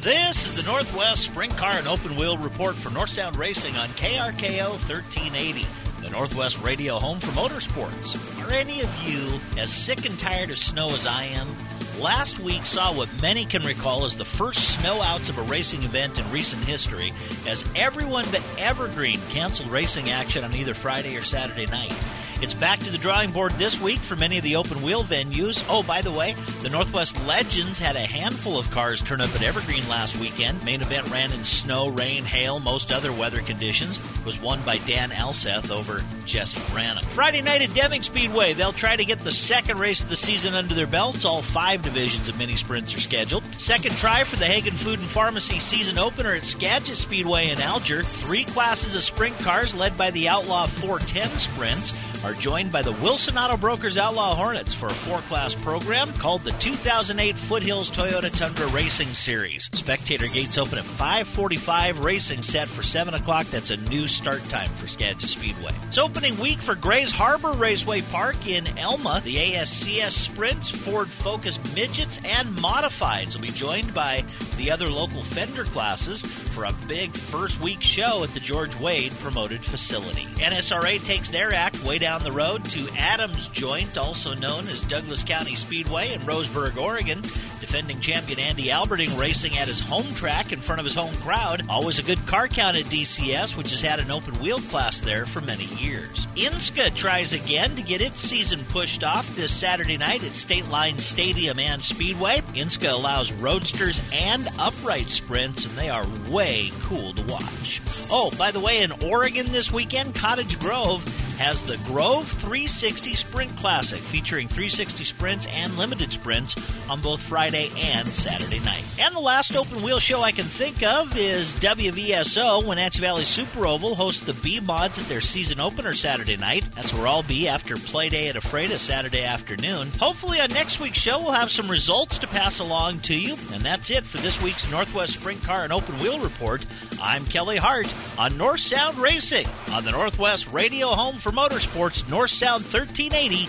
This is the Northwest Sprint Car and Open Wheel Report for North Sound Racing on KRKO 1380, the Northwest radio home for motorsports. Are any of you as sick and tired of snow as I am? Last week saw what many can recall as the first snow outs of a racing event in recent history, as everyone but Evergreen canceled racing action on either Friday or Saturday night. It's back to the drawing board this week for many of the open wheel venues. Oh, by the way, the Northwest Legends had a handful of cars turn up at Evergreen last weekend. Main event ran in snow, rain, hail, most other weather conditions. Was won by Dan Alseth over Jesse Branham. Friday night at Deming Speedway, they'll try to get the second race of the season under their belts. All 5 divisions of mini sprints are scheduled. Second try for the Hagen Food and Pharmacy season opener at Skagit Speedway in Alger. 3 classes of sprint cars led by the Outlaw 410 sprints are joined by the Wilson Auto Brokers Outlaw Hornets for a 4-class program called the 2008 Foothills Toyota Tundra Racing Series. Spectator gates open at 5:45, racing set for 7 o'clock. That's a new start time for Skagit Speedway. It's opening week for Grays Harbor Raceway Park in Elma. The ASCS Sprints, Ford Focus Midgets, and Modifieds will be joined by the other local Fender classes for a big first week show at the George Wade promoted facility. NSRA takes their act way down the road to Adams Joint, also known as Douglas County Speedway in Roseburg, Oregon. Defending champion Andy Alberding racing at his home track in front of his home crowd. Always a good car count at DCS, which has had an open wheel class there for many years. INSCA tries again to get its season pushed off this Saturday night at State Line Stadium and Speedway. INSCA allows roadsters and upright sprints, and they are way cool to watch. Oh, by the way, in Oregon this weekend, Cottage Grove has the Grove 360 Sprint Classic, featuring 360 sprints and limited sprints on both Friday and Saturday night. And the last open wheel show I can think of is WVSO, Wenatchee Valley Super Oval hosts the B-Mods at their season opener Saturday night. That's where I'll be after play day at Ephrata Saturday afternoon. Hopefully on next week's show we'll have some results to pass along to you. And that's it for this week's Northwest Sprint Car and Open Wheel Report. I'm Kelly Hart on North Sound Racing on the Northwest radio home for motorsports, North Sound 1380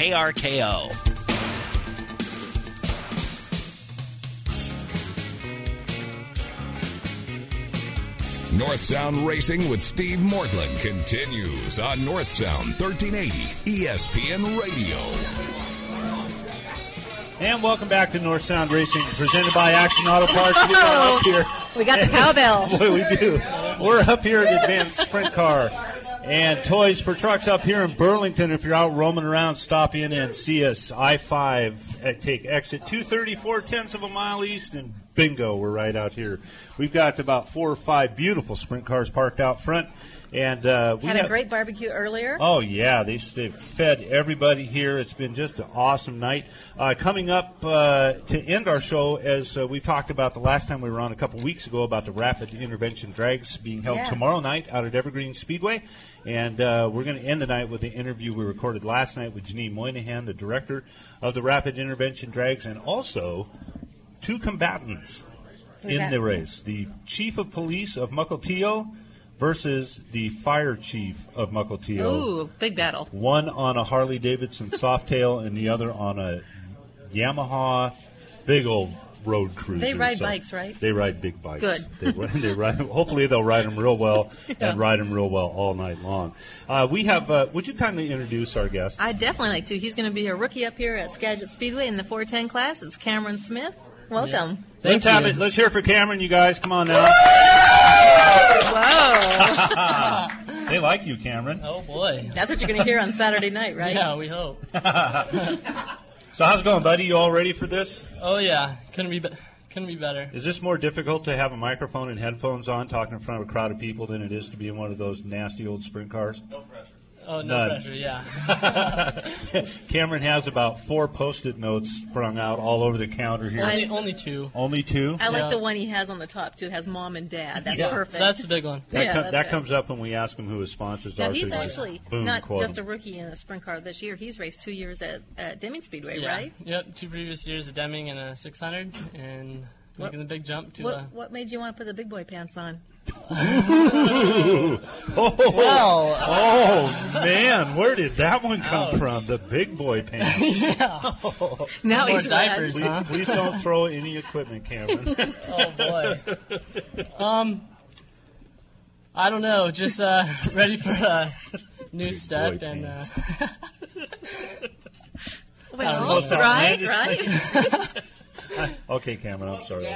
KRKO. North Sound Racing with Steve Mortland continues on North Sound 1380 ESPN Radio. And welcome back to North Sound Racing, presented by Action Auto Parts. We are up here. We got the cowbell. Boy, we do. We're up here at Advanced Sprint Car and Toys for Trucks up here in Burlington. If you're out roaming around, stop in and see us. I-5, take exit 234, tenths of a mile east, and bingo, we're right out here. We've got about 4 or 5 beautiful sprint cars parked out front. And we had a great barbecue earlier. Oh, yeah. They've fed everybody here. It's been just an awesome night. Coming up to end our show, as we talked about the last time we were on a couple weeks ago about the Rapid Intervention Drags being held tomorrow night out at Evergreen Speedway. And we're going to end the night with the interview we recorded last night with Janine Moynihan, the director of the Rapid Intervention Drags, and also 2 combatants in the race. The chief of police of Mukilteo versus the fire chief of Mukilteo. Ooh, big battle. One on a Harley-Davidson Softail and the other on a Yamaha big old road cruiser. They ride bikes, right? They ride big bikes. Good. They ride. Hopefully they'll ride them real well and ride them real well all night long. We have, would you kindly introduce our guest? I'd definitely like to. He's going to be a rookie up here at Skagit Speedway in the 410 class. It's Cameron Smith. Welcome. Yeah. Let's have it. Let's hear it for Cameron, you guys. Come on now. Whoa. They like you, Cameron. Oh, boy. That's what you're going to hear on Saturday night, right? Yeah, we hope. So how's it going, buddy? You all ready for this? Oh, yeah. Couldn't be better. Is this more difficult to have a microphone and headphones on talking in front of a crowd of people than it is to be in one of those nasty old sprint cars? No pressure. Oh, no pressure, yeah. Cameron has about 4 Post-it notes sprung out all over the counter here. Only 2. Only 2? I like the one he has on the top, too. It has Mom and Dad. That's perfect. That's the big one. That comes up when we ask him who his sponsors are. Now, he's actually not just him. a rookie in a sprint car this year. He's raced 2 years at Deming Speedway, right? Yep, 2 previous years at Deming in a 600 and making the big jump to. What made you want to put the big boy pants on? Oh man, where did that one come from? The big boy pants. Yeah. Now More he's diapers, red. huh? Please don't throw any equipment, Cameron. Oh boy. I don't know. Just ready for a new Big step boy and. pants. Well, most right. Okay, Cameron, I'm sorry.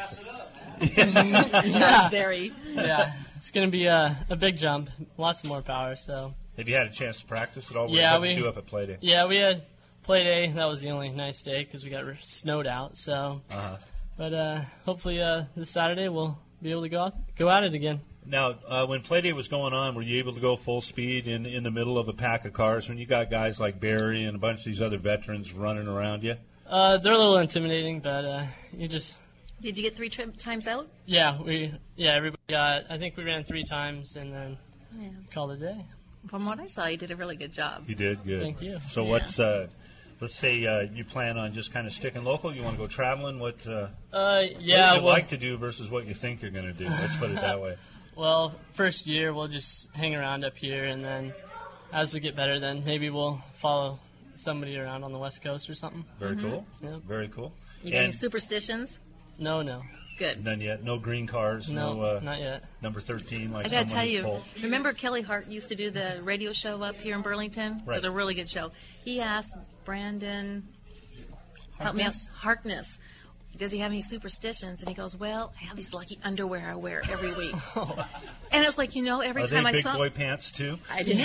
Yeah. Very. Yeah. It's gonna be a big jump. Lots more power. So. Have you had a chance to practice at all? Yeah, What did you do up at Play Day? Yeah, we had play day. That was the only nice day because we got snowed out. So. But hopefully this Saturday we'll be able to go at it again. Now, when Play Day was going on, were you able to go full speed in the middle of a pack of cars when you got guys like Barry and a bunch of these other veterans running around you? They're a little intimidating, but you just. Did you get 3 times out? Yeah, everybody got. I think we ran 3 times and then Yeah. called it a day. From what I saw, you did a really good job. You did good. Thank you. So Yeah. what's let's say you plan on just kind of sticking local. You want to go traveling. What Yeah. would you Well, like to do versus what you think you're going to do? Let's put it that way. well, first year we'll just hang around up here, and then as we get better, then maybe we'll follow somebody around on the West Coast or something. Very cool. Yeah. Very cool. You got any And superstitions? No. Good. none yet. No green cars. No, not yet. Number 13 like I gotta someone tell has you, pulled. remember Kelly Hart used to do the radio show up here in Burlington? It was Right. a really good show. He asked Brandon, help me out, Harkness, does he have any superstitions? And he goes, well, I have these lucky underwear I wear every week. And it's like, every Are time they I big saw boy pants too? I didn't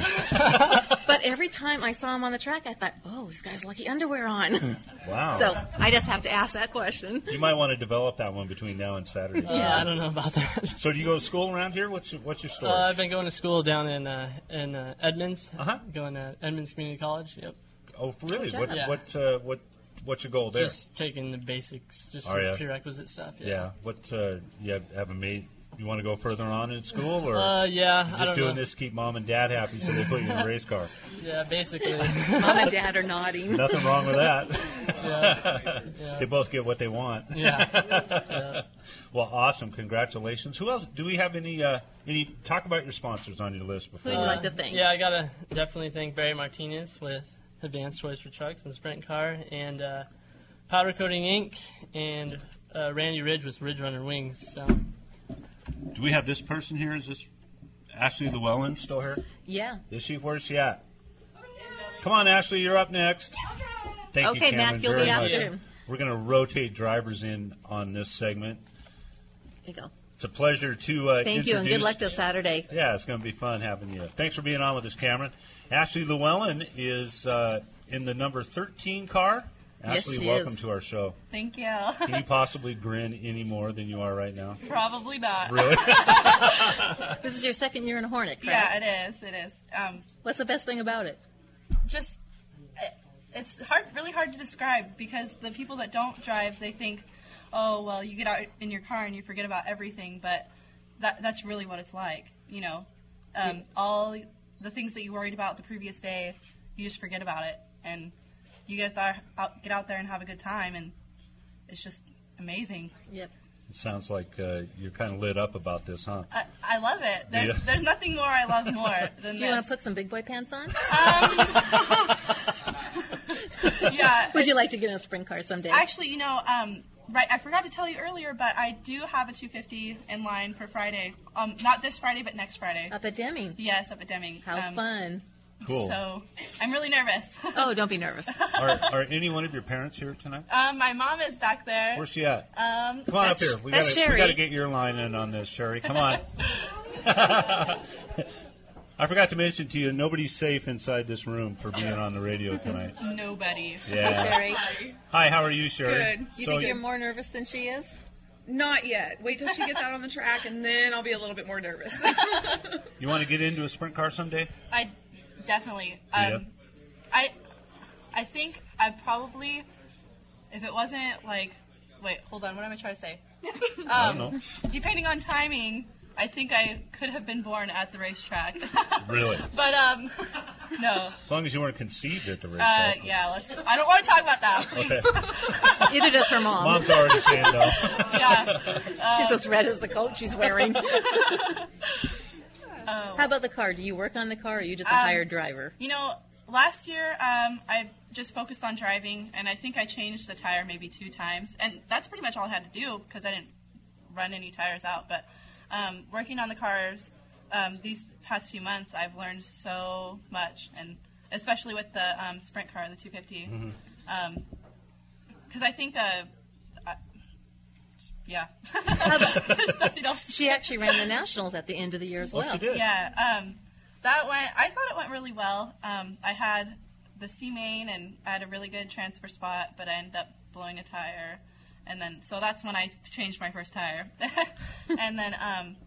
ask. But every time I saw him on the track, I thought, oh, he's got his lucky underwear on. Wow. So I just have to ask that question. You might want to develop that one between now and Saturday. I don't know about that. So do you go to school around here? What's your story? I've been going to school down in Edmonds. Uh-huh. Going to Edmonds Community College. Yep. Oh, really? Good job. Yeah. What's your goal there? Just taking the basics, just Oh, yeah. prerequisite stuff. Yeah. What you have a mate? You want to go further on in school, or Yeah. I just don't doing know. this to keep mom and dad happy, so they put you in a race car? Yeah, basically. Mom and Dad are nodding. Nothing wrong with that. Yeah. They both get what they want. Yeah. Well, awesome! Congratulations. Who else? Do we have any talk about your sponsors on your list Who before? would you like to thank? Yeah, I gotta definitely thank Barry Martinez with Advanced Toys for Trucks and Sprint Car, and Powder Coating Inc. and Randy Ridge with Ridge Runner Wings. So. Do we have this person here? Is this Ashley Llewellyn still here? Yeah. Is she? Where's she at? Come on, Ashley, you're up next. Thank you, Okay, Cameron, Mac, you'll very be much. after him. We're going to rotate drivers in on this segment. There you go. It's a pleasure to Thank you, and good introduce- luck this Saturday. Yeah, it's going to be fun having you. Thanks for being on with us, Cameron. Ashley Llewellyn is in the number 13 car. Yes, Ashley, she welcome is. to our show. Thank you. Can you possibly grin any more than you are right now? Probably not. Really? This is your second year in a Hornet, correct? Yeah, it is. It is. What's the best thing about it? Just it's really hard to describe because the people that don't drive, they think, oh, well, you get out in your car and you forget about everything, but that's really what it's like. All the things that you worried about the previous day, you just forget about it, and you get out there and have a good time, and it's just amazing. Yep. It sounds like you're kind of lit up about this, huh? I love it. Do you? There's nothing more I love more than Do this. you want to put some big boy pants on? Yeah. Would you like to get in a sprint car someday? Actually, right, I forgot to tell you earlier, but I do have a 250 in line for Friday. Not this Friday, but next Friday. Up at Deming. Yes, up at Deming. How fun. Cool. So, I'm really nervous. Oh, don't be nervous. Are any one of your parents here tonight? My mom is back there. Where's she at? Um, Come on up here. We that's gotta Sherry. get your line in on this, Sherry. Come on. I forgot to mention to you, nobody's safe inside this room for being on the radio tonight. Nobody. Yeah. Sherry, Hi, how are you, Sherry? Good. you So think you're more nervous than she is? Not yet. Wait till she gets out on the track, and then I'll be a little bit more nervous. you want to get into a sprint car someday? I definitely. Yeah. I think I probably, if it wasn't like, wait, hold on, what am I trying to say? I don't know. Depending on timing, I think I could have been born at the racetrack. Really? But, no. As long as you weren't conceived at the racetrack. Yeah, I don't want to talk about that, please. Okay. Either does her mom. Mom's already saying no. Yeah. She's as red as the coat she's wearing. How about the car? Do you work on the car, or are you just a hired driver? You know, last year I just focused on driving, and I think I changed the tire maybe 2 times. And that's pretty much all I had to do because I didn't run any tires out. But working on the cars these past few months, I've learned so much, and especially with the sprint car, the 250. Because I think, yeah. There's nothing else. She actually ran the nationals at the end of the year as well. Oh, she did? Yeah. I thought it went really well. I had the C main, and I had a really good transfer spot, but I ended up blowing a tire. And then, so that's when I changed my first tire. And then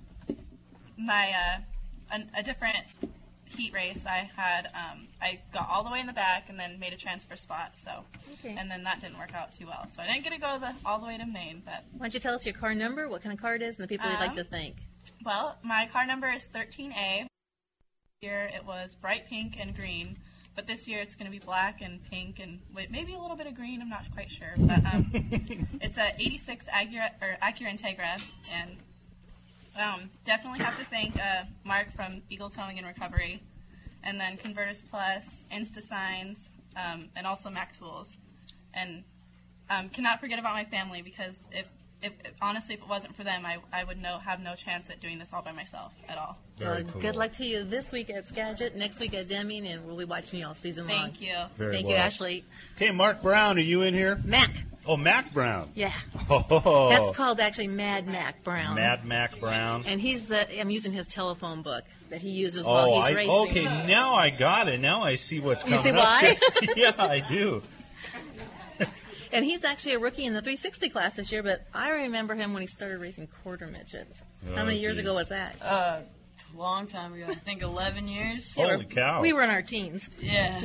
a different heat race, I got all the way in the back and then made a transfer spot. So, Okay. and then that didn't work out too well. So I didn't get to go all the way to Maine. But Why don't you tell us your car number, what kind of car it is, and the people you'd like to thank? well, my car number is 13A. Year it was bright pink and green, but this year it's going to be black and pink and maybe a little bit of green. I'm not quite sure, but it's a '86 Acura Integra, and definitely have to thank Mark from Eagle Towing and Recovery, and then Converters Plus, InstaSigns, and also Mac Tools, and cannot forget about my family because if honestly, if it wasn't for them, I would have no chance at doing this all by myself at all. Very cool. Good luck to you this week at Skagit, next week at Deming, and we'll be watching you all season long. Thank you. Very Thank well. you, Ashley. Okay, Mark Brown, are you in here? Mac. Oh, Mac Brown. Yeah. Oh. That's called actually Mad Mac Brown. Mad Mac Brown. And I'm using his telephone book that he uses while he's racing. Okay, now I got it. Now I see what's coming You see up why? here. Yeah, I do. And he's actually a rookie in the 360 class this year, but I remember him when he started racing quarter midgets. How many years ago was that? Long time ago. I think 11 years. Holy cow. We were in our teens. Yeah.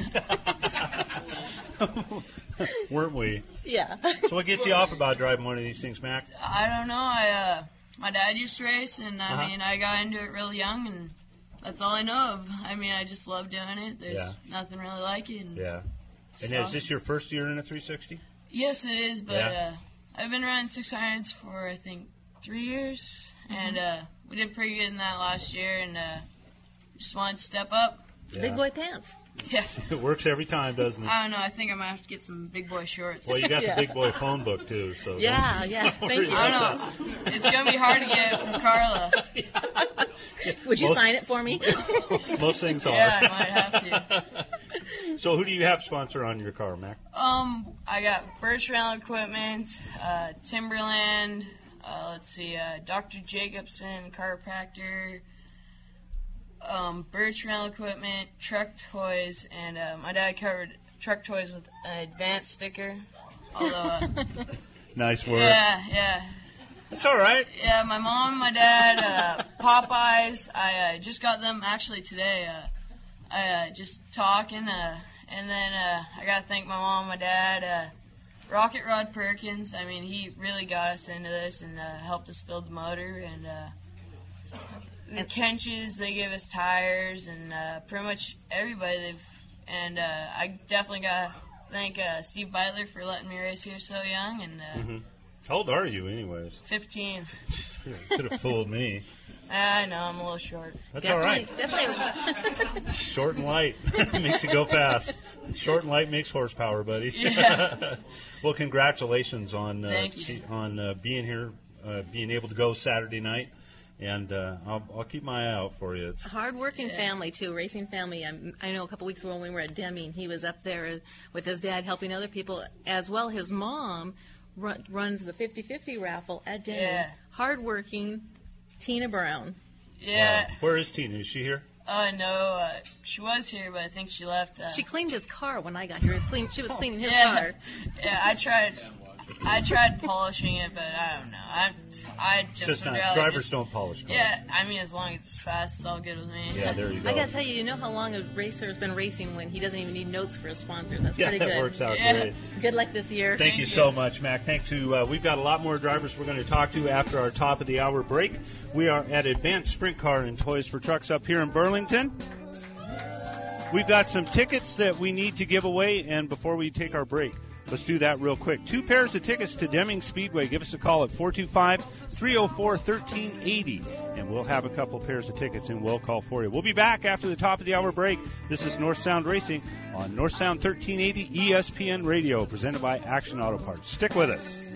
Weren't we? Yeah. So what gets you off about driving one of these things, Mac? I don't know. My dad used to race, and I mean, I got into it real young, and that's all I know of. I mean, I just love doing it. There's nothing really like it. And Yeah. And is this your first year in a 360? Yes, it is, but I've been running 600s for, I think, 3 years, and we did pretty good in that last year, and just wanted to step up. Yeah. Big boy pants. Yeah. It works every time, doesn't it? I don't know. I think I might have to get some big boy shorts. Well, you got the big boy phone book, too. So Yeah. Thank you. I don't know. It's going to be hard to get from Carla. Would you sign it for me? Most things are. Yeah, I might have to. So who do you have sponsor on your car, Mac? I got Birch Rental Equipment, Timberland, Dr. Jacobson, chiropractor, Birch Rental Equipment, Truck Toys, and my dad covered Truck Toys with an advanced sticker. Although, Nice work. yeah. It's all right. Yeah, my mom, my dad, Popeyes, I just got them actually today. I just talking, and then I got to thank my mom, my dad, Rocket Rod Perkins. I mean, he really got us into this and helped us build the motor. And the Kenches, they give us tires, and pretty much everybody. And I definitely got to thank Steve Beitler for letting me race here so young. And How old are you, anyways? 15. Could have fooled me. I know, I'm a little short. That's all right. Definitely. Short and light makes you go fast. Short and light makes horsepower, buddy. Yeah. Well, congratulations on Thank you. Being here, being able to go Saturday night, and I'll keep my eye out for you. It's Hard-working family, too, racing family. I know a couple weeks ago when we were at Deming, he was up there with his dad helping other people, as well his mom runs the 50-50 raffle at Deming. Yeah. Hard-working Tina Brown. Yeah. Wow. Where is Tina? Is she here? No, she was here, but I think she left. She cleaned his car when I got here. She was cleaning his Yeah. car. Yeah, I tried I tried polishing it, but I don't know. I just would rather drivers don't polish cars. Yeah, I mean, as long as it's fast, it's all good with me. Yeah, there you go. I gotta tell you, you know how long a racer has been racing when he doesn't even need notes for his sponsors. That's Yeah, pretty good. that works out Yeah. great. Good luck this year. Thank you so much, Mac. Thanks to we've got a lot more drivers we're going to talk to after our top of the hour break. We are at Advanced Sprint Car and Toys for Trucks up here in Burlington. We've got some tickets that we need to give away, and before we take our break, let's do that real quick. 2 pairs of tickets to Deming Speedway. Give us a call at 425-304-1380, and we'll have a couple pairs of tickets, and we'll call for you. We'll be back after the top of the hour break. This is North Sound Racing on North Sound 1380 ESPN Radio, presented by Action Auto Parts. Stick with us.